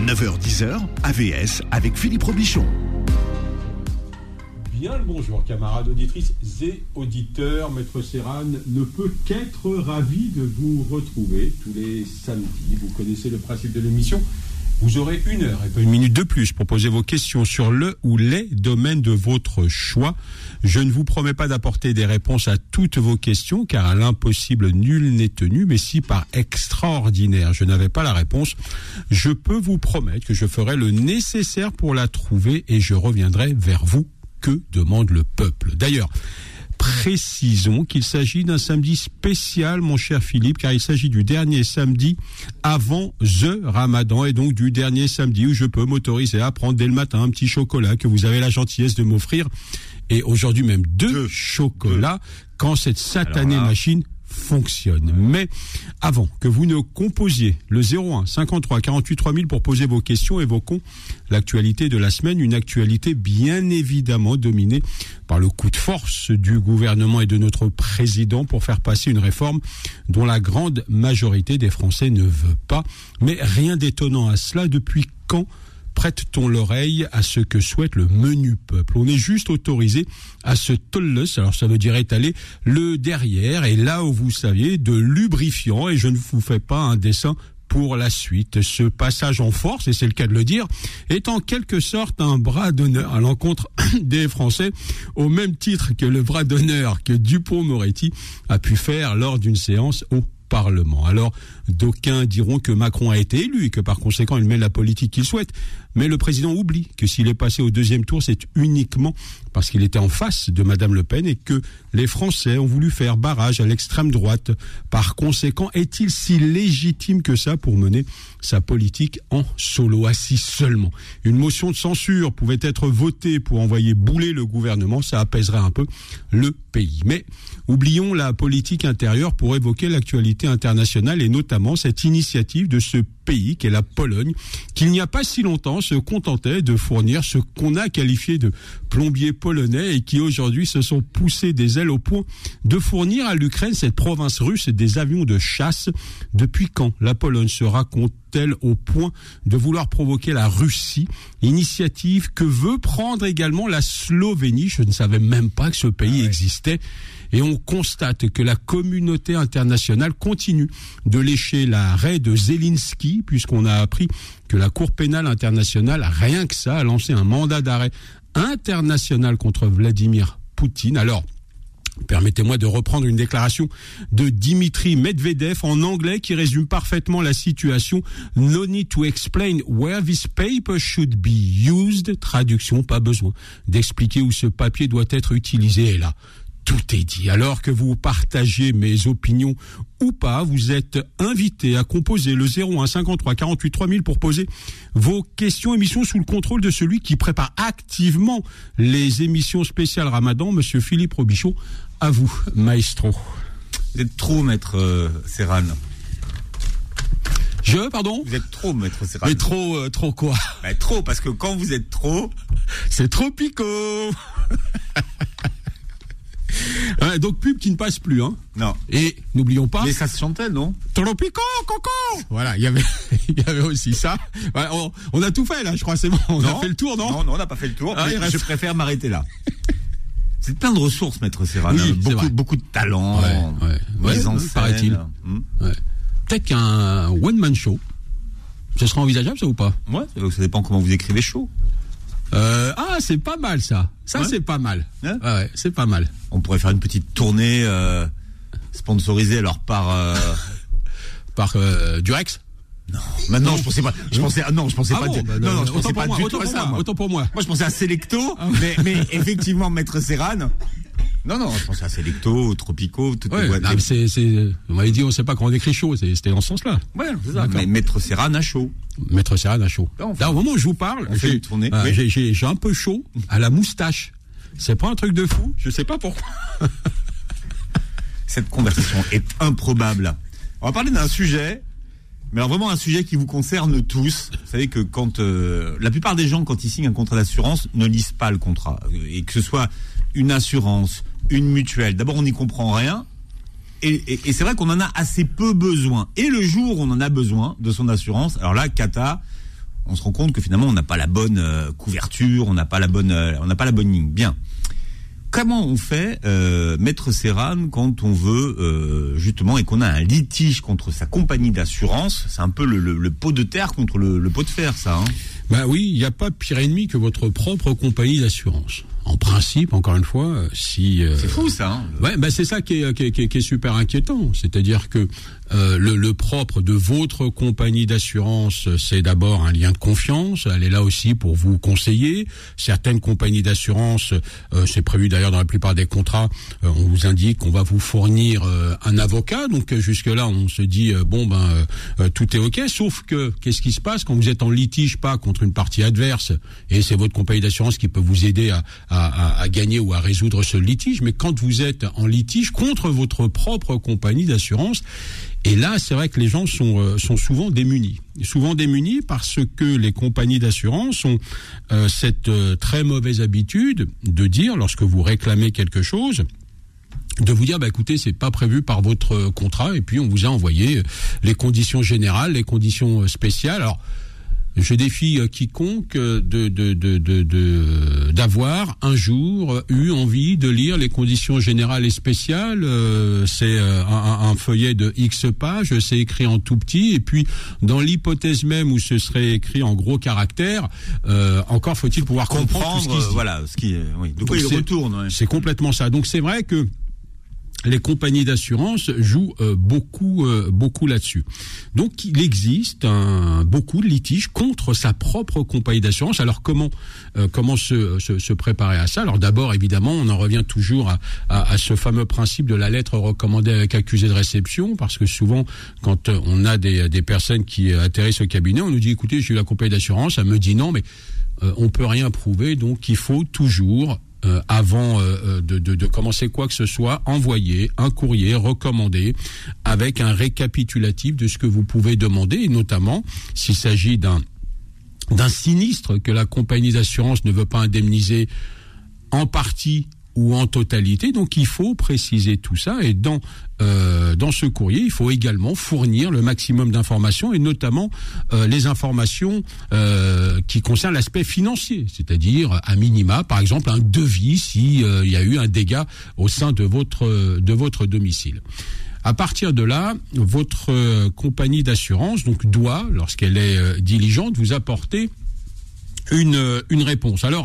9h-10h, AVS avec Philippe Robichon. Bien le bonjour, camarades auditrices et auditeurs. Maître Serran ne peut qu'être ravi de vous retrouver tous les samedis. Vous connaissez le principe de l'émission. Vous aurez 1 heure et pas 1 minute de plus pour poser vos questions sur le ou les domaines de votre choix. Je ne vous promets pas d'apporter des réponses à toutes vos questions, car à l'impossible, nul n'est tenu. Mais si par extraordinaire, je n'avais pas la réponse, je peux vous promettre que je ferai le nécessaire pour la trouver et je reviendrai vers vous. Que demande le peuple? D'ailleurs, précisons qu'il s'agit d'un samedi spécial, mon cher Philippe, car il s'agit du dernier samedi avant The Ramadan, et donc du dernier samedi où je peux m'autoriser à prendre dès le matin un petit chocolat que vous avez la gentillesse de m'offrir, et aujourd'hui même deux chocolats, quand cette satanée machine fonctionne. Mais avant que vous ne composiez le 01 53 48 3000 pour poser vos questions, évoquons l'actualité de la semaine, une actualité bien évidemment dominée par le coup de force du gouvernement et de notre président pour faire passer une réforme dont la grande majorité des Français ne veut pas. Mais rien d'étonnant à cela. Depuis quand prête-t-on l'oreille à ce que souhaite le menu peuple? On est juste autorisé à se tollus, alors ça veut dire étaler le derrière, et là où vous saviez, de lubrifiant, et je ne vous fais pas un dessin pour la suite. Ce passage en force, et c'est le cas de le dire, est en quelque sorte un bras d'honneur à l'encontre des Français, au même titre que le bras d'honneur que Dupond-Moretti a pu faire lors d'une séance au Parlement. Alors, d'aucuns diront que Macron a été élu et que par conséquent, il mène la politique qu'il souhaite. Mais le président oublie que s'il est passé au deuxième tour, c'est uniquement parce qu'il était en face de Madame Le Pen et que les Français ont voulu faire barrage à l'extrême droite. Par conséquent, est-il si légitime que ça pour mener sa politique en solo, assis seulement? Une motion de censure pouvait être votée pour envoyer bouler le gouvernement, ça apaiserait un peu le pays. Mais oublions la politique intérieure pour évoquer l'actualité internationale et notamment cette initiative de ce pays qu'est la Pologne, qui il n'y a pas si longtemps se contentait de fournir ce qu'on a qualifié de plombiers polonais et qui aujourd'hui se sont poussés des ailes au point de fournir à l'Ukraine, cette province russe, des avions de chasse. Depuis quand la Pologne se raconte-t-elle au point de vouloir provoquer la Russie? Initiative que veut prendre également la Slovénie. Je ne savais même pas que ce pays existait. Et on constate que la communauté internationale continue de lécher la raie de Zelensky, puisqu'on a appris que la Cour pénale internationale, rien que ça, a lancé un mandat d'arrêt international contre Vladimir Poutine. Alors, permettez-moi de reprendre une déclaration de Dimitri Medvedev en anglais qui résume parfaitement la situation. No need to explain where this paper should be used. Traduction, pas besoin d'expliquer où ce papier doit être utilisé. Et là, tout est dit. Alors que vous partagez mes opinions ou pas, vous êtes invité à composer le 01 53 48 3000 pour poser vos questions. Émission sous le contrôle de celui qui prépare activement les émissions spéciales Ramadan, Monsieur Philippe Robichon. À vous, maestro. Vous êtes trop, maître Serran. Pardon? Vous êtes trop, maître Serran. Mais trop quoi? Trop, parce que quand vous êtes trop... C'est trop picot. Ouais, donc pub qui ne passe plus, hein. Non. Et n'oublions pas. Mais ça se chantait, non? Tropico, coco. Voilà, il y avait aussi ça. Voilà, on a tout fait là, je crois, c'est bon. On a fait le tour, non? Non, on n'a pas fait le tour. Je préfère m'arrêter là. C'est plein de ressources, maître Serran. Oui, beaucoup de talent. Mise en scène, paraît-il. Ouais. Peut-être qu'un one-man show, ce sera envisageable, ça ou pas? Ouais, ça dépend comment vous écrivez show. C'est pas mal ça. Ça, c'est pas mal. Ouais, c'est pas mal. On pourrait faire une petite tournée sponsorisée alors par Durex. Non, maintenant je pensais pas. Je pensais pas. Je pensais pas du tout à ça. Autant pour moi. Moi, je pensais à Selecto, mais effectivement, maître Serran. Non, je pensais à Selecto, Tropico, toutes les boîtes. On m'avait dit, on sait pas quand on écrit chaud, c'était dans ce sens-là. Ouais, c'est ça. Mais maître Serran a chaud. Maître Serran a chaud. Là, au moment où je vous parle, j'ai un peu chaud à la moustache. C'est pas un truc de fou, je sais pas pourquoi. Cette conversation est improbable. On va parler d'un sujet, mais alors vraiment un sujet qui vous concerne tous. Vous savez que quand la plupart des gens, quand ils signent un contrat d'assurance, ne lisent pas le contrat. Et que ce soit une assurance, une mutuelle, d'abord on n'y comprend rien. Et c'est vrai qu'on en a assez peu besoin. Et le jour où on en a besoin de son assurance, alors là, cata, on se rend compte que finalement on n'a pas la bonne couverture, on n'a pas la bonne ligne. Bien. Comment on fait, Maître Serrane, quand on veut justement et qu'on a un litige contre sa compagnie d'assurance? C'est un peu le pot de terre contre le pot de fer, ça. Hein. Bah oui, il n'y a pas pire ennemi que votre propre compagnie d'assurance. En principe, encore une fois, si c'est fou ça. Hein, ouais, bah c'est ça qui est super inquiétant. C'est-à-dire que le propre de votre compagnie d'assurance, c'est d'abord un lien de confiance. Elle est là aussi pour vous conseiller. Certaines compagnies d'assurance, c'est prévu d'ailleurs dans la plupart des contrats, on vous indique qu'on va vous fournir un avocat. Donc jusque-là, on se dit tout est ok. Sauf que qu'est-ce qui se passe quand vous êtes en litige, pas contre une partie adverse, et c'est votre compagnie d'assurance qui peut vous aider à gagner ou à résoudre ce litige, mais quand vous êtes en litige contre votre propre compagnie d'assurance, et là, c'est vrai que les gens sont souvent démunis. Souvent démunis parce que les compagnies d'assurance ont cette très mauvaise habitude de dire, lorsque vous réclamez quelque chose, de vous dire, écoutez, c'est pas prévu par votre contrat, et puis on vous a envoyé les conditions générales, les conditions spéciales. Alors, je défie quiconque d'avoir un jour eu envie de lire les conditions générales et spéciales. C'est un feuillet de X pages, c'est écrit en tout petit, et puis dans l'hypothèse même où ce serait écrit en gros caractères, encore faut-il pouvoir comprendre ce qui est, oui. De quoi il retourne. Ouais. C'est complètement ça. Donc c'est vrai que les compagnies d'assurance jouent beaucoup là-dessus. Donc il existe beaucoup de litiges contre sa propre compagnie d'assurance. Alors comment se préparer à ça? Alors d'abord, évidemment, on en revient toujours à ce fameux principe de la lettre recommandée avec accusé de réception, parce que souvent, quand on a des personnes qui atterrissent au cabinet, on nous dit, écoutez, j'ai eu la compagnie d'assurance, elle me dit non, mais on peut rien prouver, donc il faut toujours avant de commencer quoi que ce soit, envoyer un courrier recommandé avec un récapitulatif de ce que vous pouvez demander, et notamment s'il s'agit d'un sinistre que la compagnie d'assurance ne veut pas indemniser en partie ou en totalité. Donc il faut préciser tout ça, et dans ce courrier, il faut également fournir le maximum d'informations, et notamment les informations qui concernent l'aspect financier, c'est-à-dire à minima, par exemple, un devis si il y a eu un dégât au sein de votre domicile. À partir de là, votre compagnie d'assurance doit, lorsqu'elle est diligente, vous apporter une réponse. Alors,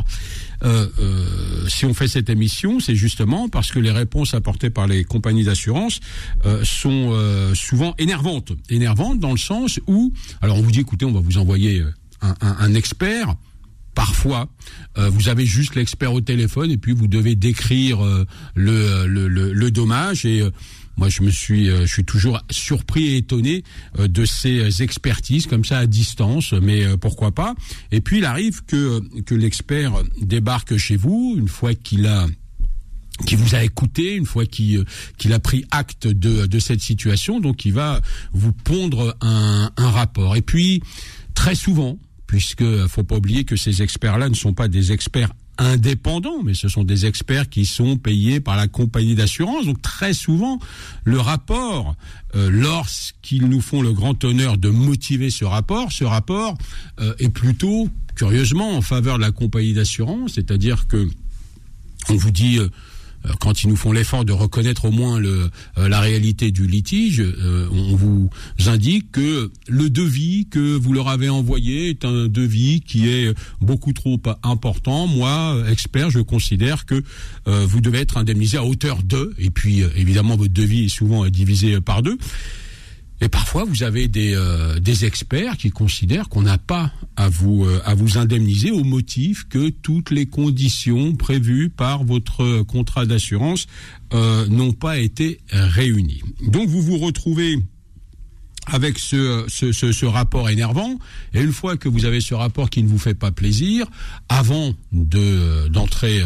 si on fait cette émission, c'est justement parce que les réponses apportées par les compagnies d'assurance sont souvent énervantes dans le sens où, alors on vous dit, écoutez, on va vous envoyer un expert. Parfois, vous avez juste l'expert au téléphone, et puis vous devez décrire le dommage, et moi, je suis toujours surpris et étonné de ces expertises comme ça à distance, mais pourquoi pas. Et puis il arrive que l'expert débarque chez vous une fois qu'il vous a écouté, une fois qu'il a pris acte de cette situation, donc il va vous pondre un rapport. Et puis très souvent, puisque faut pas oublier que ces experts-là ne sont pas des experts indépendants, mais ce sont des experts qui sont payés par la compagnie d'assurance. Donc très souvent, le rapport, lorsqu'ils nous font le grand honneur de motiver ce rapport est plutôt, curieusement, en faveur de la compagnie d'assurance, c'est-à-dire que on vous dit, quand ils nous font l'effort de reconnaître au moins la réalité du litige, on vous indique que le devis que vous leur avez envoyé est un devis qui est beaucoup trop important. Moi, expert, je considère que vous devez être indemnisé à hauteur de, et puis évidemment votre devis est souvent divisé par 2. Et parfois, vous avez des experts qui considèrent qu'on n'a pas à vous indemniser au motif que toutes les conditions prévues par votre contrat d'assurance n'ont pas été réunies. Donc, vous vous retrouvez avec ce rapport énervant, et une fois que vous avez ce rapport qui ne vous fait pas plaisir, avant d'entrer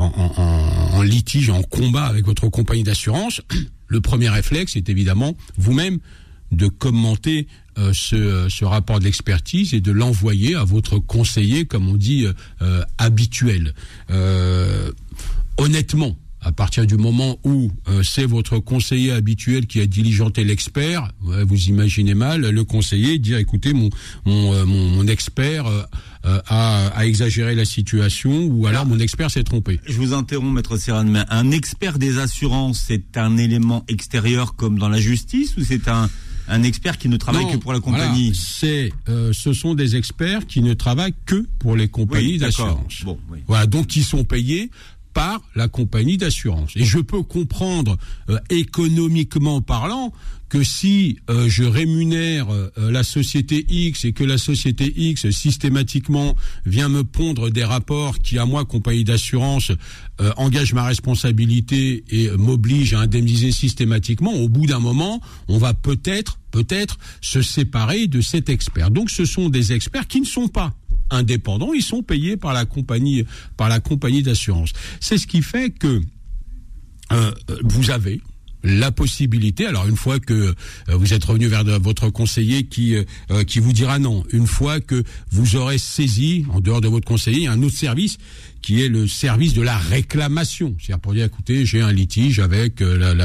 en litige, en combat avec votre compagnie d'assurance, le premier réflexe est évidemment vous-même de commenter ce rapport d'expertise et de l'envoyer à votre conseiller, comme on dit, habituel. Honnêtement, à partir du moment où c'est votre conseiller habituel qui a diligenté l'expert, vous imaginez mal le conseiller dire écoutez mon expert a exagéré la situation ou alors mon expert s'est trompé. Je vous interromps, Maître Serran, mais un expert des assurances, c'est un élément extérieur comme dans la justice ou c'est un expert qui ne travaille que pour la compagnie? Ce sont des experts qui ne travaillent que pour les compagnies d'assurance. Bon, oui. Voilà, donc ils sont payés par la compagnie d'assurance. Et je peux comprendre, économiquement parlant, que si je rémunère la société X et que la société X systématiquement vient me pondre des rapports qui, à moi, compagnie d'assurance, engage ma responsabilité et m'oblige à indemniser systématiquement, au bout d'un moment, on va peut-être se séparer de cet expert. Donc ce sont des experts qui ne sont pas indépendants, ils sont payés par la compagnie d'assurance. C'est ce qui fait que vous avez la possibilité, alors une fois que vous êtes revenu vers votre conseiller qui vous dira non, une fois que vous aurez saisi, en dehors de votre conseiller, il y a un autre service qui est le service de la réclamation. C'est-à-dire pour dire, écoutez, j'ai un litige avec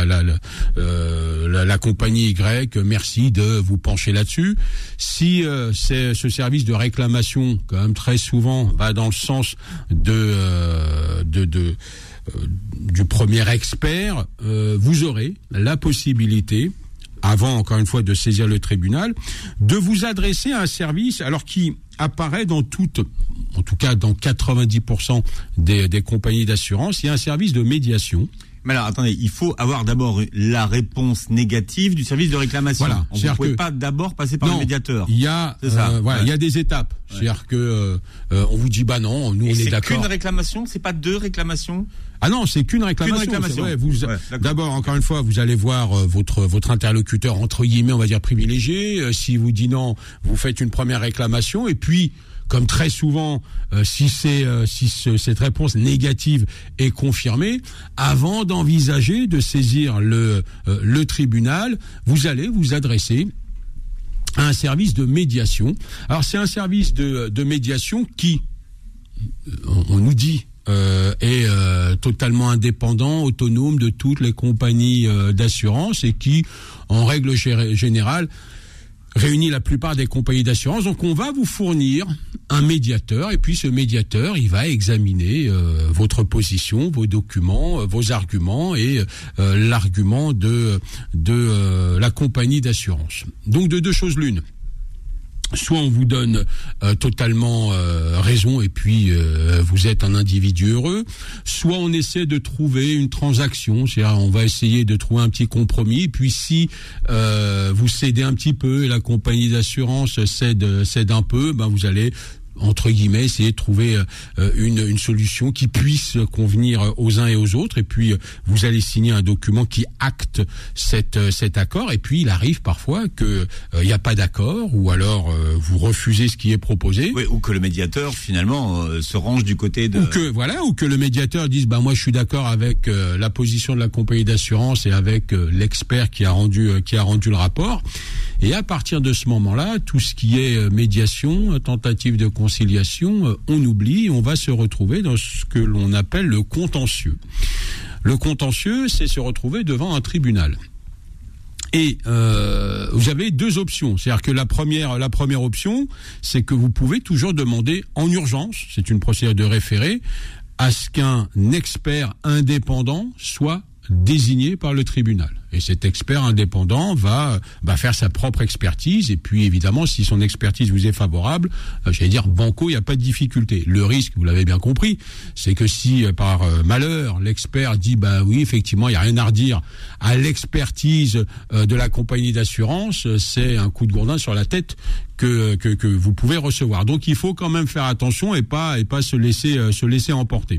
la compagnie Y, merci de vous pencher là-dessus. Si c'est ce service de réclamation, quand même très souvent, va dans le sens du premier expert, vous aurez la possibilité, avant encore une fois de saisir le tribunal, de vous adresser à un service alors qui apparaît en tout cas dans 90% des compagnies d'assurance, il y a un service de médiation. Mais alors, attendez, il faut avoir d'abord la réponse négative du service de réclamation. Voilà. On ne pouvait pas d'abord passer par le médiateur. Il y a, il y a des étapes. Ouais. C'est-à-dire que on vous dit non, nous on est d'accord. C'est qu'une réclamation, c'est pas deux réclamations. Ah non, c'est qu'une réclamation. D'abord, encore une fois, vous allez voir votre interlocuteur entre guillemets, on va dire privilégié. Si vous dit non, vous faites une première réclamation et puis, comme très souvent, si cette réponse négative est confirmée, avant d'envisager de saisir le tribunal, vous allez vous adresser à un service de médiation. Alors c'est un service de médiation qui, on nous dit, est totalement indépendant, autonome de toutes les compagnies d'assurance et qui, en règle générale, réunit la plupart des compagnies d'assurance. Donc on va vous fournir un médiateur et puis ce médiateur, il va examiner votre position, vos documents, vos arguments et l'argument de la compagnie d'assurance. Donc de deux choses l'une. Soit on vous donne totalement raison et puis vous êtes un individu heureux, soit on essaie de trouver une transaction, c'est-à-dire on va essayer de trouver un petit compromis, et puis si vous cédez un petit peu et la compagnie d'assurance cède un peu, ben vous allez entre guillemets essayer de trouver une solution qui puisse convenir aux uns et aux autres, et puis vous allez signer un document qui acte cet accord, et puis il arrive parfois que il n'y a pas d'accord, ou alors vous refusez ce qui est proposé, ou que le médiateur finalement se range du côté de ou que le médiateur dise moi je suis d'accord avec la position de la compagnie d'assurance et avec l'expert qui a rendu le rapport, et à partir de ce moment-là, tout ce qui est médiation, tentative de conciliation, on oublie, on va se retrouver dans ce que l'on appelle le contentieux. Le contentieux, c'est se retrouver devant un tribunal. Et vous avez deux options. C'est-à-dire que la première option, c'est que vous pouvez toujours demander en urgence, c'est une procédure de référé, à ce qu'un expert indépendant soit désigné par le tribunal. Et cet expert indépendant va faire sa propre expertise, et puis évidemment, si son expertise vous est favorable, j'allais dire banco, il n'y a pas de difficulté. Le risque, vous l'avez bien compris, c'est que si par malheur, l'expert dit oui, effectivement, il n'y a rien à redire à l'expertise de la compagnie d'assurance, c'est un coup de gourdin sur la tête que vous pouvez recevoir. Donc il faut quand même faire attention et pas se laisser emporter.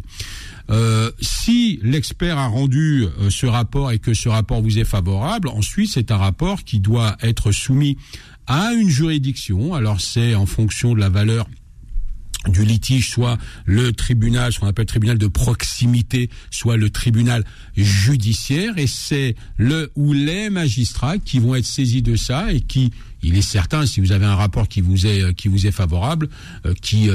Si l'expert a rendu ce rapport et que ce rapport vous est favorable, ensuite c'est un rapport qui doit être soumis à une juridiction. Alors c'est en fonction de la valeur du litige, soit le tribunal, ce qu'on appelle tribunal de proximité, soit le tribunal judiciaire, et c'est le ou les magistrats qui vont être saisis de ça et qui il est certain, si vous avez un rapport qui vous est favorable, qui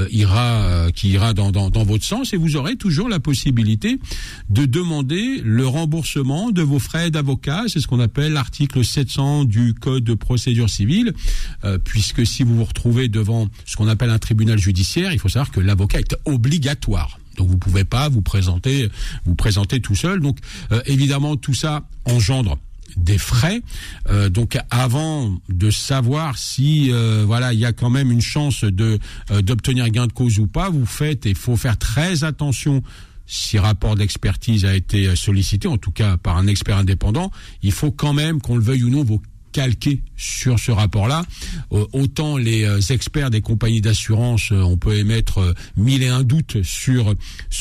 ira dans votre sens, et vous aurez toujours la possibilité de demander le remboursement de vos frais d'avocat. C'est ce qu'on appelle l'article 700 du Code de procédure civile, puisque si vous vous retrouvez devant ce qu'on appelle un tribunal judiciaire, il faut savoir que l'avocat est obligatoire. Donc vous pouvez pas vous présenter tout seul. Donc évidemment tout ça engendre des frais. Donc avant de savoir si il y a quand même une chance d'obtenir gain de cause ou pas, il faut faire très attention. Si rapport d'expertise a été sollicité, en tout cas par un expert indépendant, il faut quand même, qu'on le veuille ou non, vous calquer sur ce rapport-là. Autant les experts des compagnies d'assurance, on peut émettre 1001 doutes sur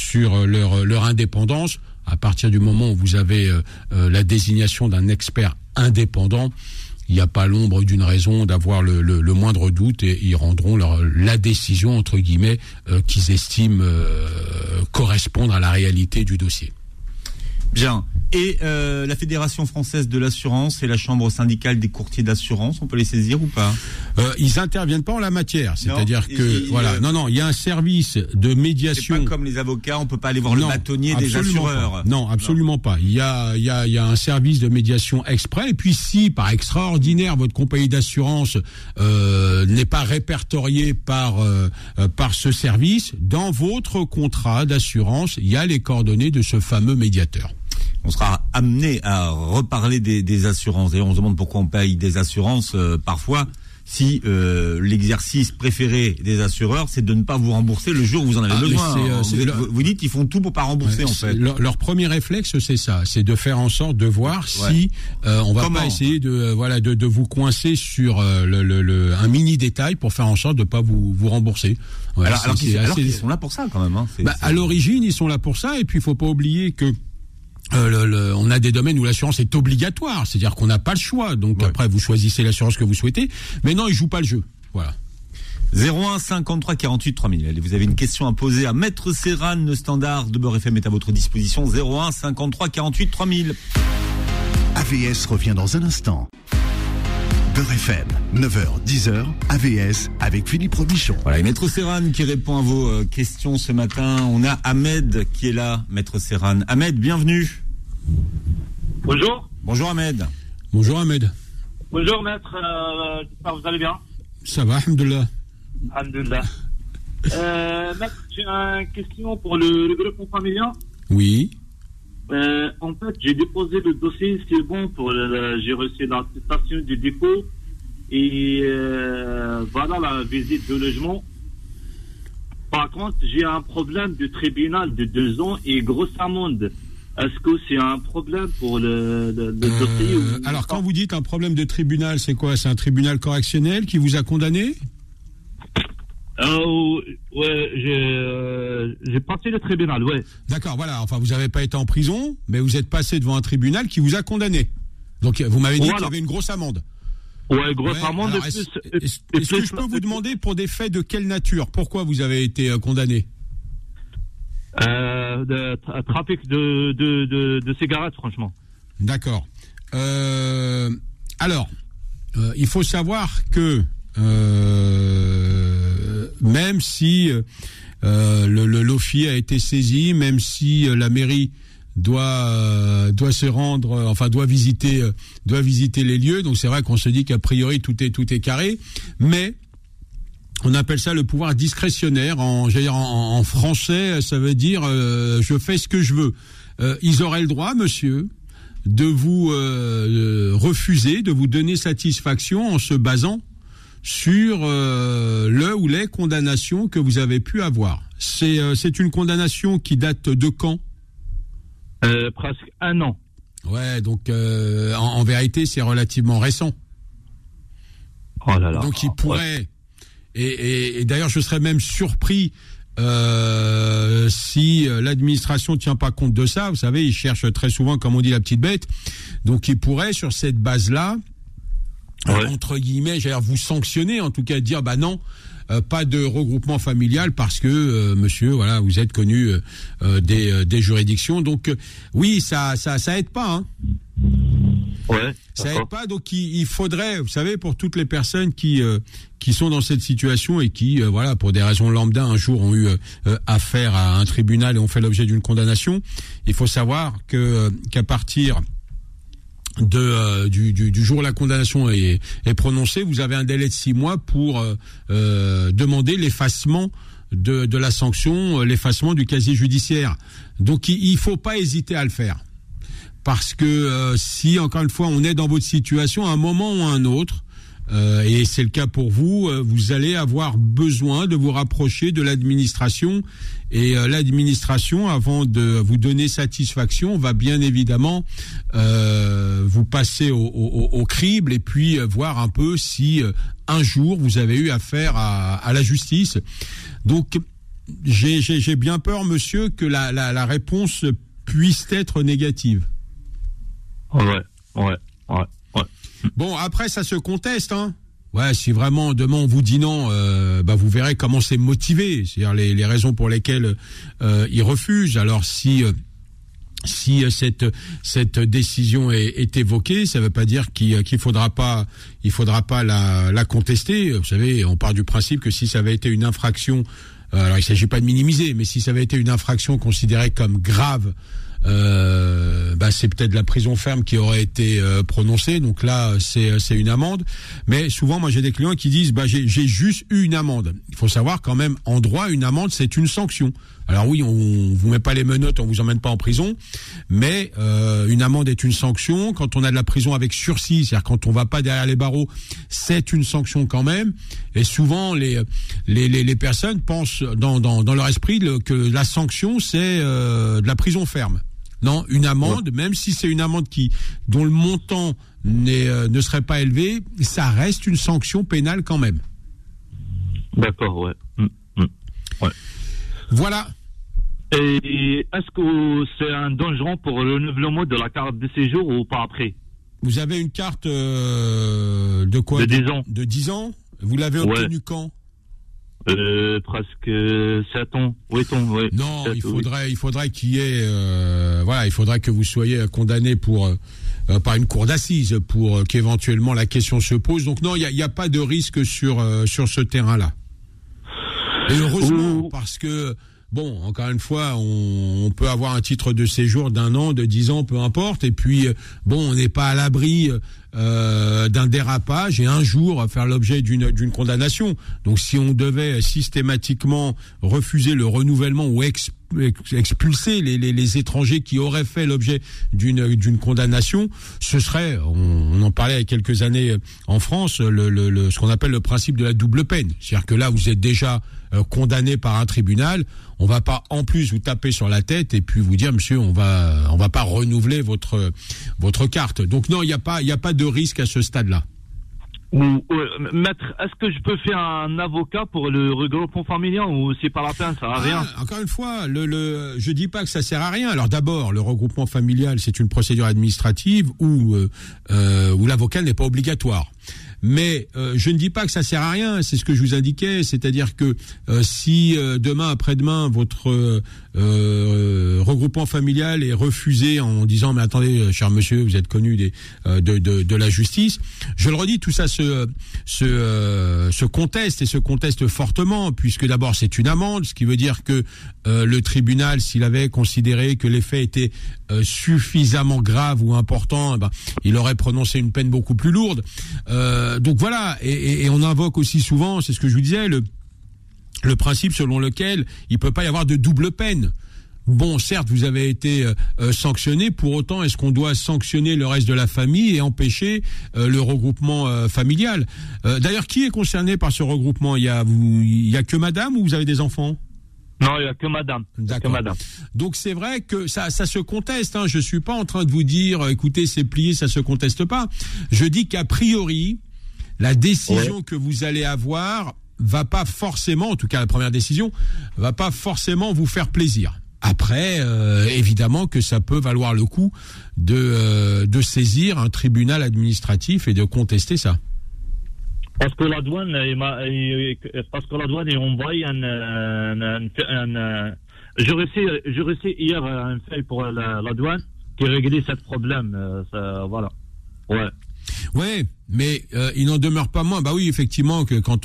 leur indépendance. À partir du moment où vous avez la désignation d'un expert indépendant, il n'y a pas l'ombre d'une raison d'avoir le moindre doute, et ils rendront la décision, entre guillemets, qu'ils estiment correspondre à la réalité du dossier. Bien. Et la Fédération française de l'assurance et la Chambre syndicale des courtiers d'assurance, on peut les saisir ou pas? Ils interviennent pas en la matière. C'est-à-dire il y a un service de médiation. C'est pas comme les avocats, on peut pas aller voir le bâtonnier des assureurs. Pas. Non, absolument pas. Il y a un service de médiation exprès. Et puis si, par extraordinaire, votre compagnie d'assurance n'est pas répertoriée par ce service, dans votre contrat d'assurance, il y a les coordonnées de ce fameux médiateur. On sera amené à reparler des assurances. D'ailleurs, on se demande pourquoi on paye des assurances parfois, si l'exercice préféré des assureurs, c'est de ne pas vous rembourser le jour où vous en avez besoin. Vous dites qu'ils font tout pour pas rembourser, en fait. Leur premier réflexe, c'est ça, c'est de faire en sorte de voir si on va pas essayer de vous coincer sur un mini détail pour faire en sorte de pas vous rembourser. Ouais, alors qu'ils sont là pour ça, quand même. Hein. À l'origine, ils sont là pour ça, et puis il faut pas oublier que on a des domaines où l'assurance est obligatoire, c'est-à-dire qu'on n'a pas le choix. Donc après, vous choisissez l'assurance que vous souhaitez. Mais non, ils jouent pas le jeu. Voilà. 01 53 48 3000. Allez, vous avez une question à poser à Maître Serran, le standard de Beurre FM est à votre disposition. 01 53 48 3000. AVS revient dans un instant. Beurre FM, 9h, 10h, AVS avec Philippe Robichon. Voilà, et Maître Serran qui répond à vos questions ce matin. On a Ahmed qui est là, Maître Serran. Ahmed, bienvenue. Bonjour. Bonjour Ahmed. Bonjour Ahmed. Bonjour Maître, j'espère que vous allez bien. Ça va, alhamdoulilah. Alhamdoulilah. Maître, j'ai une question pour le groupement familial. Oui. En fait, j'ai déposé le dossier, c'est bon, j'ai reçu l'attestation du dépôt et voilà la visite de logement. Par contre, j'ai un problème de tribunal de 2 ans et grosse amende. Est-ce que c'est un problème pour le dossier Alors, quand vous dites un problème de tribunal, c'est quoi? C'est un tribunal correctionnel qui vous a condamné? J'ai passé le tribunal, ouais. D'accord, voilà. Enfin, vous n'avez pas été en prison, mais vous êtes passé devant un tribunal qui vous a condamné. Donc, vous m'avez dit qu'il y avait une grosse amende. Ouais, grosse amende. Alors, est-ce que je peux vous demander pour des faits de quelle nature? Pourquoi vous avez été condamné? Trafic de cigarettes, franchement. D'accord. Alors, il faut savoir que même si le LOFI a été saisi, même si la mairie doit se rendre, doit visiter les lieux. Donc c'est vrai qu'on se dit qu'a priori tout est carré, mais on appelle ça le pouvoir discrétionnaire. En français, ça veut dire je fais ce que je veux. Ils auraient le droit, monsieur, de vous refuser, de vous donner satisfaction en se basant sur le ou les condamnations que vous avez pu avoir. C'est une condamnation qui date de quand? Presque 1 an. Ouais, donc en vérité, c'est relativement récent. Oh là là. Donc il pourrait... Et d'ailleurs, je serais même surpris si l'administration tient pas compte de ça. Vous savez, ils cherchent très souvent, comme on dit, la petite bête. Donc il pourrait, sur cette base-là, entre guillemets, vous sanctionner, en tout cas dire non, pas de regroupement familial parce que monsieur, voilà, vous êtes connu des juridictions. Donc oui, ça aide pas. Hein. Ouais. Ça aide pas, donc il faudrait, vous savez, pour toutes les personnes qui sont dans cette situation et qui, voilà, pour des raisons lambda, un jour ont eu affaire à un tribunal et ont fait l'objet d'une condamnation, il faut savoir qu'à partir du jour où la condamnation est prononcée, vous avez un délai de 6 mois pour demander l'effacement de la sanction, l'effacement du casier judiciaire. Donc il faut pas hésiter à le faire. Parce que si, encore une fois, on est dans votre situation, à un moment ou à un autre, et c'est le cas pour vous, vous allez avoir besoin de vous rapprocher de l'administration. Et l'administration, avant de vous donner satisfaction, va bien évidemment vous passer au crible et puis voir un peu si un jour vous avez eu affaire à la justice. Donc, j'ai bien peur, monsieur, que la réponse puisse être négative. Ouais. Bon, après, ça se conteste, hein. Ouais, si vraiment demain on vous dit non, vous verrez comment c'est motivé, c'est-à-dire les raisons pour lesquelles ils refusent. Alors si cette décision est évoquée, ça ne veut pas dire qu'il faudra pas la contester. Vous savez, on part du principe que si ça avait été une infraction, alors il ne s'agit pas de minimiser, mais si ça avait été une infraction considérée comme grave, c'est peut-être la prison ferme qui aurait été prononcée. Donc là, c'est une amende. Mais souvent, moi, j'ai des clients qui disent, j'ai juste eu une amende. Il faut savoir quand même, en droit, une amende, c'est une sanction. Alors oui, on vous met pas les menottes, on vous emmène pas en prison, mais une amende est une sanction. Quand on a de la prison avec sursis, c'est-à-dire quand on va pas derrière les barreaux, c'est une sanction quand même. Et souvent, les personnes pensent dans leur esprit que la sanction, c'est de la prison ferme. Non, une amende, même si c'est une amende dont le montant ne serait pas élevé, ça reste une sanction pénale quand même. D'accord, ouais. Ouais. Voilà. Et est-ce que c'est un danger pour le renouvellement de la carte de séjour ou pas après? Vous avez une carte de quoi? De 10 ans. De 10 ans? Vous l'avez obtenue quand? Presque 7 ans, 8 ans, ouais. Non, il faudrait qu'il y ait, il faudrait que vous soyez condamné par une cour d'assises pour qu'éventuellement la question se pose. Donc non, il y a pas de risque sur ce terrain-là. Et heureusement, parce que bon, encore une fois, on peut avoir un titre de séjour d'1 an, de 10 ans, peu importe. Et puis, on n'est pas à l'abri d'un dérapage et un jour faire l'objet d'une condamnation. Donc, si on devait systématiquement refuser le renouvellement ou expulser les étrangers qui auraient fait l'objet d'une condamnation, ce serait, on en parlait il y a quelques années en France, ce qu'on appelle le principe de la double peine. C'est-à-dire que là, vous êtes déjà condamné par un tribunal, on va pas en plus vous taper sur la tête et puis vous dire, monsieur, on va pas renouveler votre carte. Donc non, il y a pas de risque à ce stade-là. Maître, est-ce que je peux faire un avocat pour le regroupement familial ou c'est pas la peine, ça sert à rien? Encore une fois, je dis pas que ça sert à rien. Alors d'abord, le regroupement familial, c'est une procédure administrative où l'avocat n'est pas obligatoire. Mais je ne dis pas que ça sert à rien, c'est ce que je vous indiquais, c'est-à-dire que si demain, après-demain, votre regroupement familial est refusé en disant mais attendez, cher monsieur, vous êtes connu de la justice, je le redis, tout ça se conteste et se conteste fortement, puisque d'abord c'est une amende, ce qui veut dire que le tribunal, s'il avait considéré que les faits étaient suffisamment graves ou importants, il aurait prononcé une peine beaucoup plus lourde. Donc voilà, et on invoque aussi souvent, c'est ce que je vous disais, le principe selon lequel il peut pas y avoir de double peine. Bon, certes, vous avez été sanctionné, pour autant, est-ce qu'on doit sanctionner le reste de la famille et empêcher le regroupement familial? D'ailleurs, qui est concerné par ce regroupement? Il y a que madame ou vous avez des enfants? Non, il n'y a que madame. D'accord. Donc c'est vrai que ça se conteste. Je suis pas en train de vous dire, écoutez, c'est plié, ça se conteste pas. Je dis qu'a priori, la décision que vous allez avoir va pas forcément, en tout cas la première décision, va pas forcément vous faire plaisir. Après, évidemment que ça peut valoir le coup de saisir un tribunal administratif et de contester ça. Parce que la douane, envoie j'ai reçu hier un feuille pour la douane qui réglait ce problème. Voilà. Ouais. Ouais, mais il n'en demeure pas moins. Bah oui, effectivement, que quand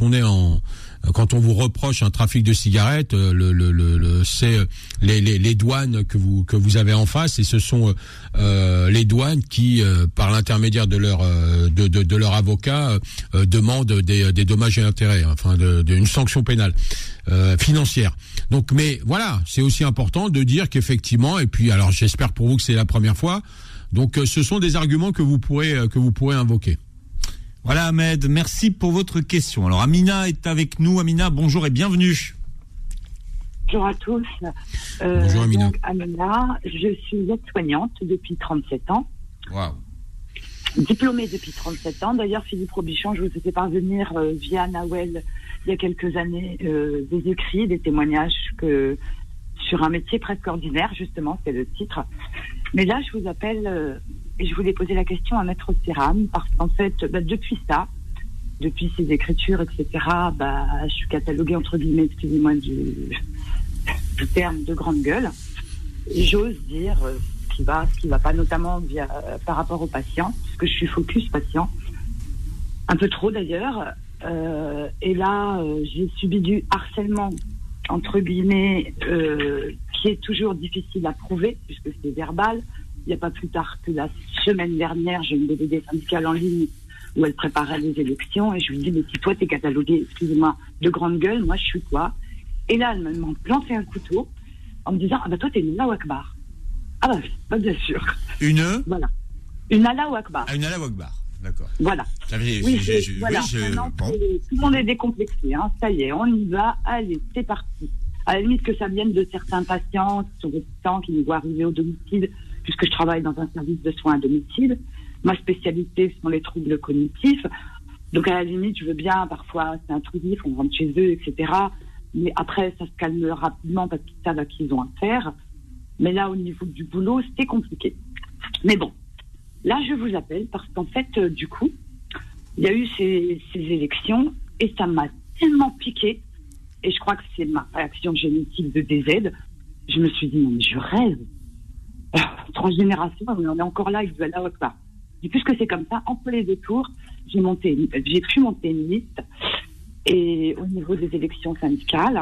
on vous reproche un trafic de cigarettes, c'est les douanes que vous avez en face, et ce sont les douanes qui, par l'intermédiaire de leur avocat, demandent des dommages et intérêts, enfin une sanction pénale financière. Donc, mais voilà, c'est aussi important de dire qu'effectivement, et puis alors j'espère pour vous que c'est la première fois. Donc, ce sont des arguments que vous pourrez invoquer. Voilà, Ahmed, merci pour votre question. Alors, Amina est avec nous. Amina, bonjour et bienvenue. Bonjour à tous. Bonjour, Amina. Donc, Amina, je suis aide-soignante depuis 37 ans. Waouh. Diplômée depuis 37 ans. D'ailleurs, Philippe Robichon, je vous ai fait parvenir via Nawel il y a quelques années des écrits, des témoignages sur un métier presque ordinaire, justement, c'est le titre. Mais là, je vous appelle et je voulais poser la question à Maître Serran, parce qu'en fait, depuis ces écritures, etc., je suis cataloguée, entre guillemets, excusez-moi du terme, de grande gueule. Et j'ose dire ce qui va pas, notamment par rapport aux patients, parce que je suis focus patient, un peu trop d'ailleurs. Et là, j'ai subi du harcèlement, entre guillemets, qui est toujours difficile à prouver, puisque c'est verbal. Il n'y a pas plus tard que la semaine dernière, j'ai une déléguée syndicale en ligne où elle préparait les élections, et je lui dis, mais si toi t'es cataloguée, excusez-moi, de grande gueule, moi je suis quoi? Et là, elle m'a planté un couteau en me disant, toi t'es une Allahu Akbar. Bien sûr. Voilà. Une Allahu Akbar. Ah, une Allahu Akbar. D'accord. Voilà. Voilà. Tout le monde est décomplexé, hein. Ça y est, on y va. Allez, c'est parti. À la limite que ça vienne de certains patients qui sont réticents, qui nous voient arriver au domicile, puisque je travaille dans un service de soins à domicile. Ma spécialité sont les troubles cognitifs. Donc, à la limite, je veux bien, parfois, c'est intrusif, on rentre chez eux, etc. Mais après, ça se calme rapidement parce qu'ils savent à qui ils ont affaire. Mais là, au niveau du boulot, c'est compliqué. Mais bon. Là, je vous appelle parce qu'en fait, du coup, il y a eu ces élections et ça m'a tellement piqué. Et je crois que c'est ma réaction génétique de DZ. Je me suis dit, non, mais je rêve. Transgénération, on est encore là, il doit la haute part. Et puisque c'est comme ça, entre les deux tours, j'ai pu monter une liste. Et au niveau des élections syndicales,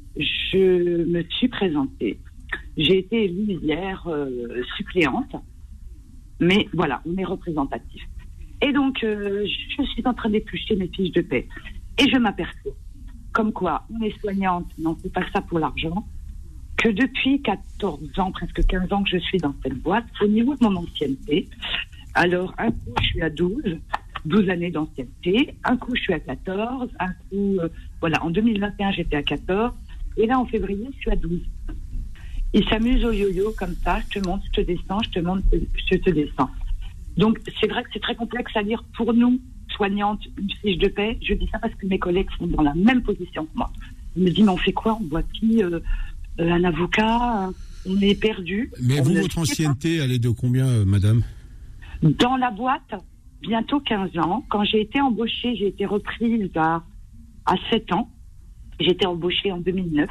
je me suis présentée. J'ai été élue hier suppléante. Mais voilà, on est représentatif. Et donc, je suis en train d'éplucher mes fiches de paie. Et je m'aperçois, comme quoi, on est soignante, mais on ne fait pas ça pour l'argent, que depuis 14 ans, presque 15 ans que je suis dans cette boîte, au niveau de mon ancienneté, alors un coup, je suis à 12 années d'ancienneté, un coup, je suis à 14, un coup, en 2021, j'étais à 14, et là, en février, je suis à 12. Ils s'amusent au yo-yo comme ça, je te monte, je te descends, je te monte, je te descends. Donc, c'est vrai que c'est très complexe à lire pour nous, soignantes, une fiche de paie. Je dis ça parce que mes collègues sont dans la même position que moi. Ils me disent, mais on fait quoi? On voit qui? Un avocat? On est perdu. Mais vous, votre ancienneté, elle est de combien, madame? Dans la boîte, bientôt 15 ans. Quand j'ai été embauchée, j'ai été reprise à 7 ans. J'étais embauchée en 2009.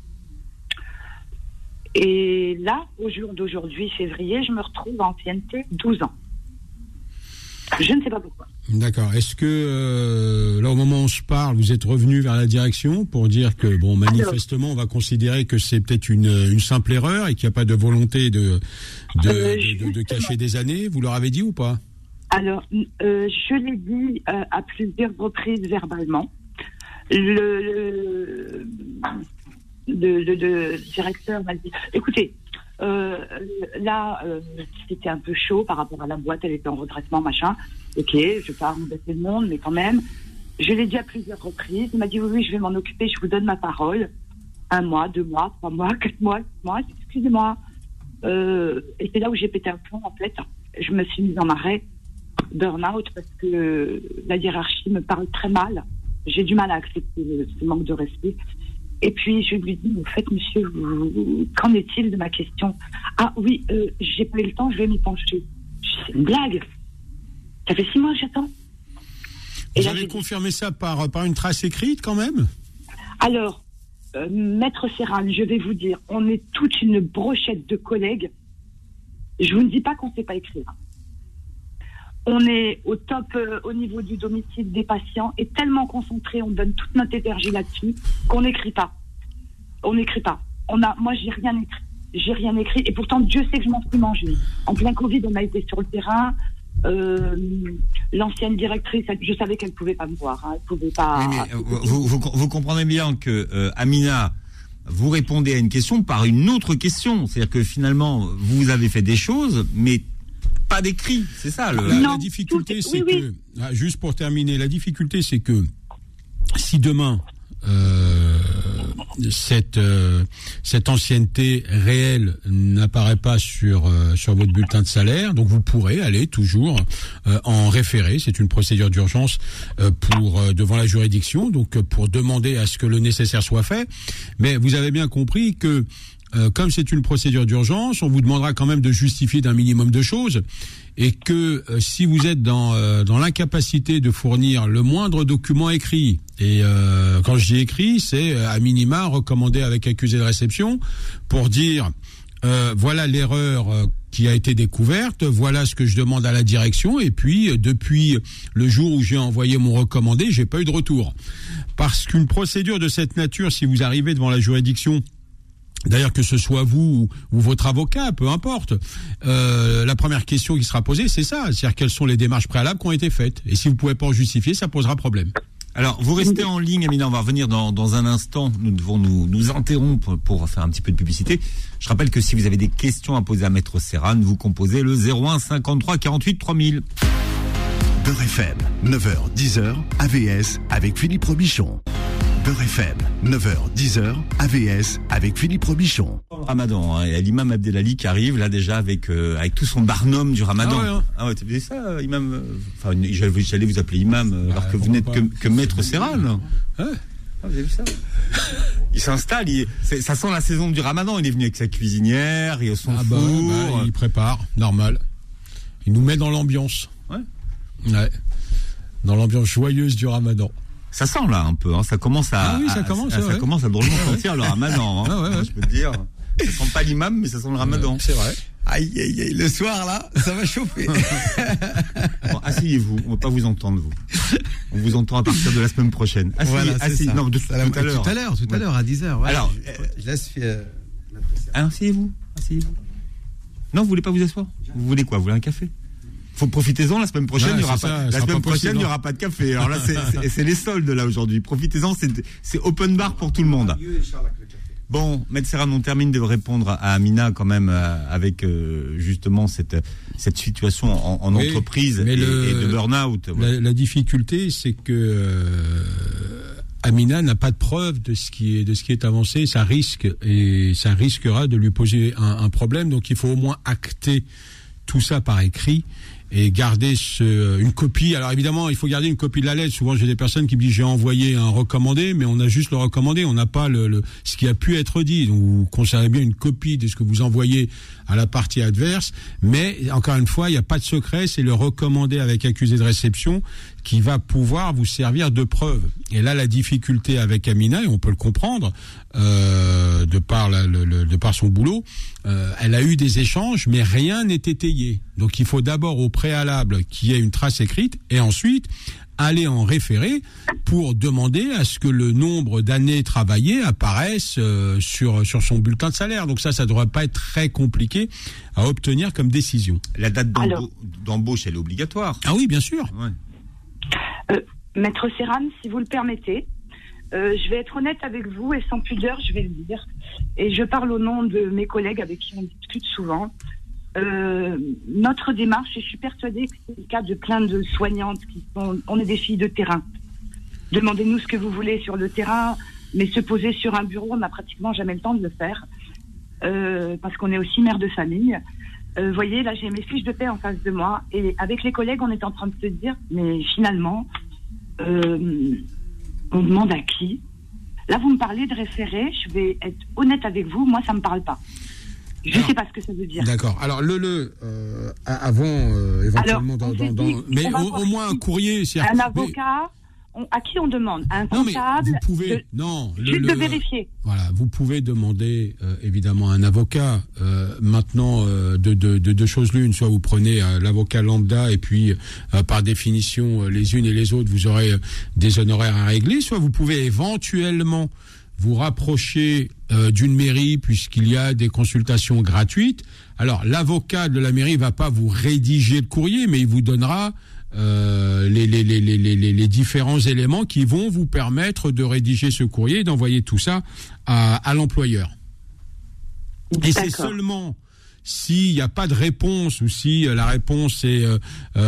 Et là, au jour d'aujourd'hui, février, je me retrouve en ancienneté 12 ans. Je ne sais pas pourquoi. D'accord. Est-ce que, là, au moment où on se parle, vous êtes revenu vers la direction pour dire que, manifestement, on va considérer que c'est peut-être une simple erreur et qu'il n'y a pas de volonté de cacher des années? Vous leur avez dit ou pas? Alors, je l'ai dit à plusieurs reprises verbalement. Le directeur m'a dit, écoutez, c'était un peu chaud par rapport à la boîte, elle était en redressement, machin. Ok, je vais pas embêter le monde, mais quand même, je l'ai dit à plusieurs reprises. Il m'a dit, oui, je vais m'en occuper, je vous donne ma parole. 1 mois, 2 mois, 3 mois, 4 mois, 6 mois, excusez-moi. Et c'est là où j'ai pété un plomb, en fait. Je me suis mise en arrêt, burn-out, parce que la hiérarchie me parle très mal. J'ai du mal à accepter ce manque de respect. Et puis, je lui dis, en fait, monsieur, qu'en est-il de ma question? Ah oui, j'ai pas eu le temps, je vais m'y pencher. C'est une blague. Ça fait 6 mois que j'attends. Vous avez confirmé ça par une trace écrite, quand même? Alors, Maître Serran, je vais vous dire, on est toute une brochette de collègues. Je vous ne dis pas qu'on ne sait pas écrire. On est au top au niveau du domicile des patients et tellement concentré, on donne toute notre énergie là-dessus qu'on n'écrit pas. On n'écrit pas. Moi, j'ai rien écrit. J'ai rien écrit et pourtant Dieu sait que je m'en suis mangé. En plein Covid, on a été sur le terrain. L'ancienne directrice, je savais qu'elle pouvait pas me voir. Elle pouvait pas. Vous comprenez bien que Amina, vous répondez à une question par une autre question. C'est-à-dire que finalement, vous avez fait des choses, mais pas d'écrit. C'est ça. La difficulté, c'est que, juste pour terminer, la difficulté, c'est que si demain cette ancienneté réelle n'apparaît pas sur votre bulletin de salaire, donc vous pourrez aller toujours en référé. C'est une procédure d'urgence devant la juridiction, donc pour demander à ce que le nécessaire soit fait. Mais vous avez bien compris que comme c'est une procédure d'urgence, on vous demandera quand même de justifier d'un minimum de choses, et que si vous êtes dans l'incapacité de fournir le moindre document écrit, et quand je dis écrit, c'est à minima recommandé avec accusé de réception, pour dire voilà l'erreur qui a été découverte, voilà ce que je demande à la direction, et puis depuis le jour où j'ai envoyé mon recommandé, j'ai pas eu de retour. Parce qu'une procédure de cette nature, si vous arrivez devant la juridiction, d'ailleurs que ce soit vous ou votre avocat, peu importe, la première question qui sera posée, c'est ça, c'est-à-dire quelles sont les démarches préalables qui ont été faites. Et si vous pouvez pas en justifier, ça posera problème. Alors, vous restez en ligne, Amina, on va revenir dans un instant. Nous devons nous interrompre pour faire un petit peu de publicité. Je rappelle que si vous avez des questions à poser à Maître Serran, vous composez le 01 53 48 3000. Beurre FM, 9h, 10h, AVS avec Philippe Robichon. Beurre FM, 9h, 10h, AVS avec Philippe Robichon. Ramadan, il y a l'imam Abdelali qui arrive là déjà avec tout son barnum du Ramadan. Ah ouais, t'as ça, imam. Enfin, j'allais vous appeler imam alors que vous n'êtes que Maître Serran. Ouais. Ah, vous avez vu ça? Il s'installe, ça sent la saison du Ramadan. Il est venu avec sa cuisinière, il a son four. Il prépare, normal. Il nous met dans l'ambiance. Ouais. Dans l'ambiance joyeuse du Ramadan. Ça sent là un peu, hein. Ça commence à commence à drôlement sentir le Ramadan. Hein. Je peux te dire. Ça sent pas l'imam, mais ça sent le Ramadan. C'est vrai. Aïe, aïe, aïe, le soir là, ça va chauffer. Bon, asseyez-vous, on va pas vous entendre vous. On vous entend à partir de la semaine prochaine. Asseyez-vous. Non, tout à l'heure à 10h. Ouais. Alors, je laisse. Asseyez-vous. Non, vous voulez pas vous asseoir? Vous voulez quoi? Vous voulez un café? Profitez-en, la semaine prochaine, il n'y aura pas de café. Alors là, c'est les soldes, là, aujourd'hui. Profitez-en, c'est open bar pour tout le monde. Bon, Maître Serran, on termine de répondre à Amina, quand même, avec, justement, cette situation en entreprise et de burn-out. Ouais. La difficulté, c'est que, Amina n'a pas de preuve de ce qui est avancé. Ça risquera de lui poser un problème. Donc, il faut au moins acter tout ça par écrit et garder une copie. Alors évidemment, il faut garder une copie de la lettre. Souvent, j'ai des personnes qui me disent j'ai envoyé un recommandé, mais on a juste le recommandé, on n'a pas ce qui a pu être dit. Donc vous conservez bien une copie de ce que vous envoyez à la partie adverse, mais encore une fois, il n'y a pas de secret, c'est le recommandé avec accusé de réception qui va pouvoir vous servir de preuve. Et là, la difficulté avec Amina, et on peut le comprendre, de par son boulot, elle a eu des échanges, mais rien n'est étayé. Donc il faut d'abord au préalable qu'il y ait une trace écrite, et ensuite aller en référé pour demander à ce que le nombre d'années travaillées apparaisse sur son bulletin de salaire. Donc ça devrait pas être très compliqué à obtenir comme décision. La date d'embauche, elle est obligatoire. Ah oui, bien sûr. Ouais. Maître Serran, si vous le permettez, je vais être honnête avec vous et sans pudeur, je vais le dire. Et je parle au nom de mes collègues avec qui on discute souvent. Notre démarche, et je suis persuadée que c'est le cas de plein de soignantes on est des filles de terrain. Demandez-nous ce que vous voulez sur le terrain, mais se poser sur un bureau, on n'a pratiquement jamais le temps de le faire, parce qu'on est aussi mère de famille. Voyez, là j'ai mes fiches de paie en face de moi, et avec les collègues on est en train de se dire, mais finalement, on demande à qui? Là vous me parlez de référé, je vais être honnête avec vous, moi ça me parle pas. Je ne sais pas ce que ça veut dire. D'accord. Alors avant éventuellement mais au moins un courrier. Un avocat, à qui on demande? Un Non, mais comptable? vous pouvez, Juste de vérifier. Voilà, vous pouvez demander évidemment un avocat. Maintenant, de deux choses l'une, soit vous prenez l'avocat lambda et puis par définition les unes et les autres vous aurez des honoraires à régler, soit vous pouvez éventuellement vous rapprocher d'une mairie puisqu'il y a des consultations gratuites. Alors l'avocat de la mairie va pas vous rédiger le courrier, mais il vous donnera les différents éléments qui vont vous permettre de rédiger ce courrier et d'envoyer tout ça à l'employeur. Et c'est seulement s'il n'y a pas de réponse ou si la réponse n'est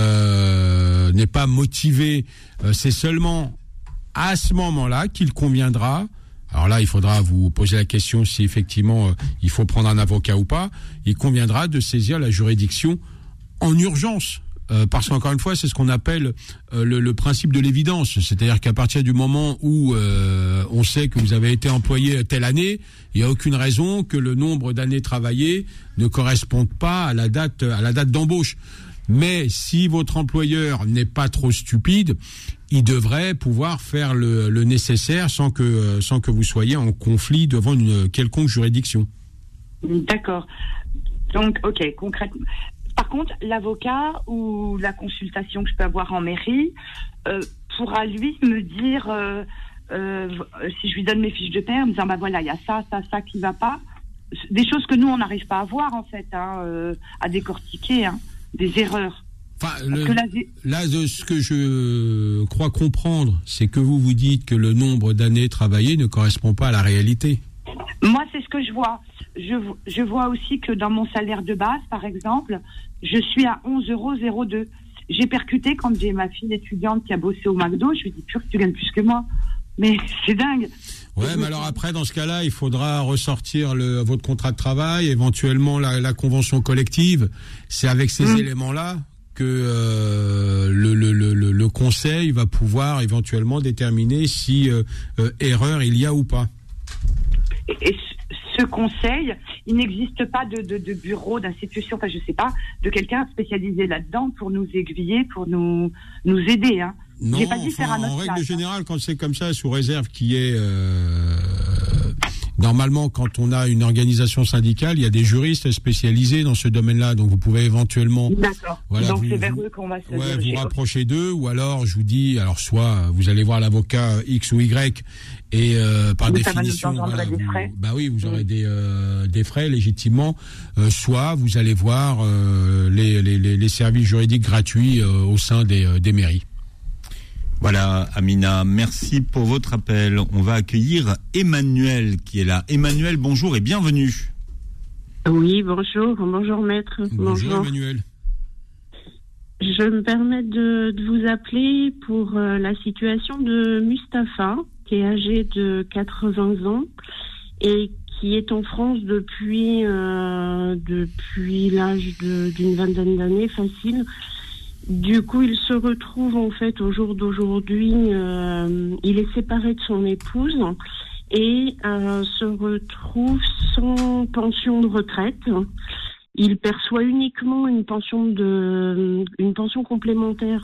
pas motivée, c'est seulement à ce moment-là qu'il conviendra. Alors là, il faudra vous poser la question si effectivement il faut prendre un avocat ou pas. Il conviendra de saisir la juridiction en urgence. Parce qu'encore une fois, c'est ce qu'on appelle le principe de l'évidence. C'est-à-dire qu'à partir du moment où on sait que vous avez été employé telle année, il n'y a aucune raison que le nombre d'années travaillées ne corresponde pas à la date d'embauche. Mais si votre employeur n'est pas trop stupide, il devrait pouvoir faire le nécessaire sans que vous soyez en conflit devant une quelconque juridiction. D'accord. Donc, ok, concrètement. Par contre, l'avocat ou la consultation que je peux avoir en mairie pourra lui me dire, si je lui donne mes fiches de paie, en me disant, bah voilà, il y a ça qui va pas. Des choses que nous, on n'arrive pas à voir, en fait, à décortiquer, des erreurs. Enfin, là, de ce que je crois comprendre, c'est que vous dites que le nombre d'années travaillées ne correspond pas à la réalité. Moi, c'est ce que je vois. Je vois aussi que dans mon salaire de base, par exemple, je suis à 11,02 €. J'ai percuté quand j'ai ma fille étudiante qui a bossé au McDo. Je lui ai dit, pur, tu gagnes plus que moi. Mais c'est dingue. Ouais, mais alors après, dans ce cas-là, il faudra ressortir votre contrat de travail, éventuellement la convention collective. C'est avec ces éléments-là que le conseil va pouvoir éventuellement déterminer si erreur il y a ou pas. Et ce conseil, il n'existe pas de bureau, d'institution, enfin je sais pas, de quelqu'un spécialisé là-dedans pour nous aiguiller, pour nous aider. Non, j'ai pas dit faire à notre en règle place, générale, quand c'est comme ça, sous réserve qu'il y ait... Normalement, quand on a une organisation syndicale, il y a des juristes spécialisés dans ce domaine-là, donc vous pouvez éventuellement... D'accord, voilà, donc c'est vers eux qu'on va se diriger. Vous rapprochez d'eux, ou alors, je vous dis, soit vous allez voir l'avocat X ou Y, et par définition... Voilà, des frais. Vous aurez des frais, légitimement, soit vous allez voir les services juridiques gratuits au sein des mairies. Voilà, Amina, merci pour votre appel. On va accueillir Emmanuel qui est là. Emmanuel, bonjour et bienvenue. Oui, bonjour maître. Bonjour Emmanuel. Je me permets de vous appeler pour la situation de Mustapha, qui est âgé de 80 ans et qui est en France depuis l'âge d'une vingtaine d'années facile. Du coup, il se retrouve en fait au jour d'aujourd'hui, il est séparé de son épouse et se retrouve sans pension de retraite. Il perçoit uniquement une pension complémentaire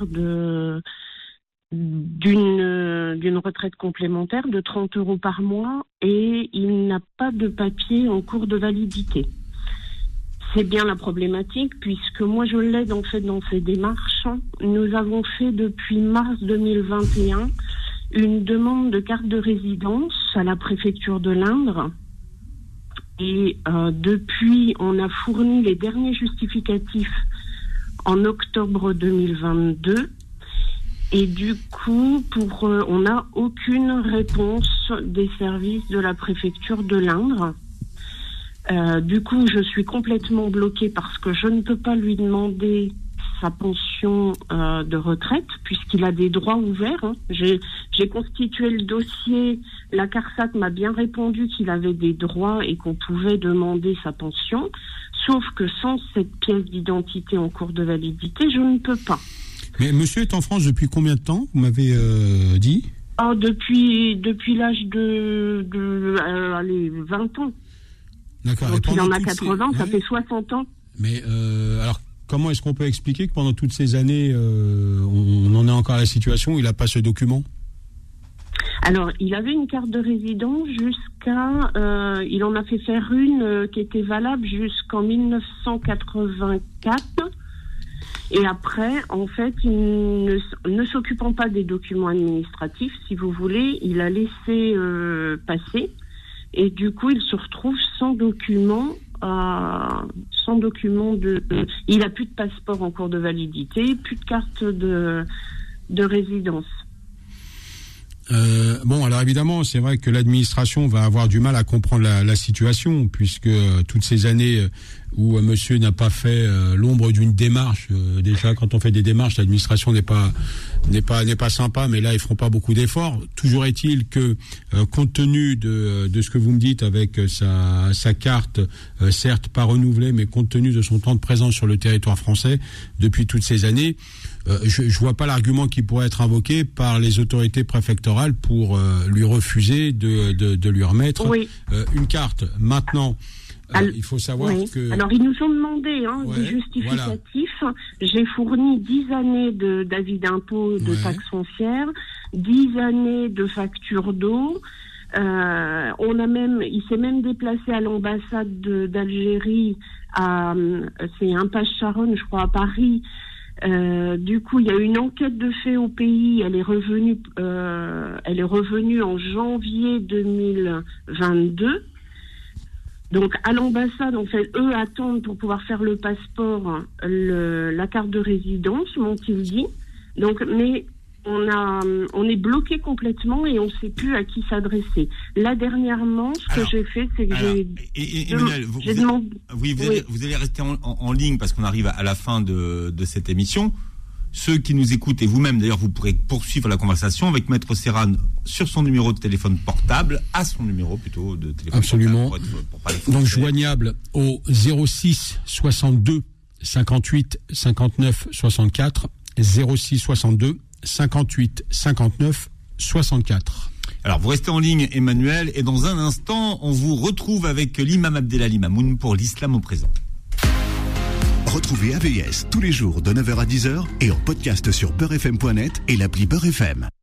d'une retraite complémentaire de 30 € par mois et il n'a pas de papier en cours de validité. C'est bien la problématique, puisque moi je l'aide en fait dans ces démarches. Nous avons fait depuis mars 2021 une demande de carte de résidence à la préfecture de l'Indre. Et depuis, on a fourni les derniers justificatifs en octobre 2022. Et du coup, on n'a aucune réponse des services de la préfecture de l'Indre. Du coup, je suis complètement bloquée parce que je ne peux pas lui demander sa pension de retraite puisqu'il a des droits ouverts. J'ai constitué le dossier. La CARSAT m'a bien répondu qu'il avait des droits et qu'on pouvait demander sa pension. Sauf que sans cette pièce d'identité en cours de validité, je ne peux pas. Mais monsieur est en France depuis combien de temps, vous m'avez dit ? Depuis l'âge de 20 ans. D'accord. Donc il en a 80, ça fait 60 ans. Mais alors, comment est-ce qu'on peut expliquer que pendant toutes ces années, on en est encore à la situation où il n'a pas ce document ? Alors, il avait une carte de résident jusqu'à... il en a fait faire une qui était valable jusqu'en 1984. Et après, en fait, ne s'occupant pas des documents administratifs, si vous voulez, il a laissé passer. Et du coup, il se retrouve sans document il a plus de passeport en cours de validité, plus de carte de résidence. Bon, alors évidemment, c'est vrai que l'administration va avoir du mal à comprendre la situation, puisque toutes ces années où monsieur n'a pas fait l'ombre d'une démarche, déjà quand on fait des démarches, l'administration n'est pas sympa, mais là ils feront pas beaucoup d'efforts. Toujours est-il que compte tenu de ce que vous me dites avec sa carte, certes pas renouvelée, mais compte tenu de son temps de présence sur le territoire français depuis toutes ces années, je vois pas l'argument qui pourrait être invoqué par les autorités préfectorales pour lui refuser de lui remettre une carte. Maintenant, il faut savoir que... Alors, ils nous ont demandé des justificatifs. Voilà. J'ai fourni 10 années d'avis d'impôt, de taxes foncières, 10 années de facture d'eau. Il s'est même déplacé à l'ambassade d'Algérie, c'est Impasse Charonne, je crois, à Paris. Du coup, il y a eu une enquête de fait au pays. Elle est revenue en janvier 2022. Donc, à l'ambassade, en fait, eux attendent pour pouvoir faire le passeport, la carte de résidence, m'ont-ils dit. Donc, mais on est bloqué complètement et on ne sait plus à qui s'adresser. Là, dernièrement, ce que j'ai fait, c'est que Emmanuel, vous allez rester en ligne parce qu'on arrive à la fin de cette émission. Ceux qui nous écoutent et vous-même, d'ailleurs, vous pourrez poursuivre la conversation avec Maître Serran sur son numéro de téléphone portable, à son numéro plutôt de téléphone Absolument. portable. Absolument. Donc joignable au 06 62 58 59 64, 06 62 58 59 64. Alors, vous restez en ligne, Emmanuel, et dans un instant, on vous retrouve avec l'imam Abdelali Mamoun pour l'islam au présent. Retrouvez AVS tous les jours de 9h à 10h et en podcast sur beurrefm.net et l'appli Beurre FM.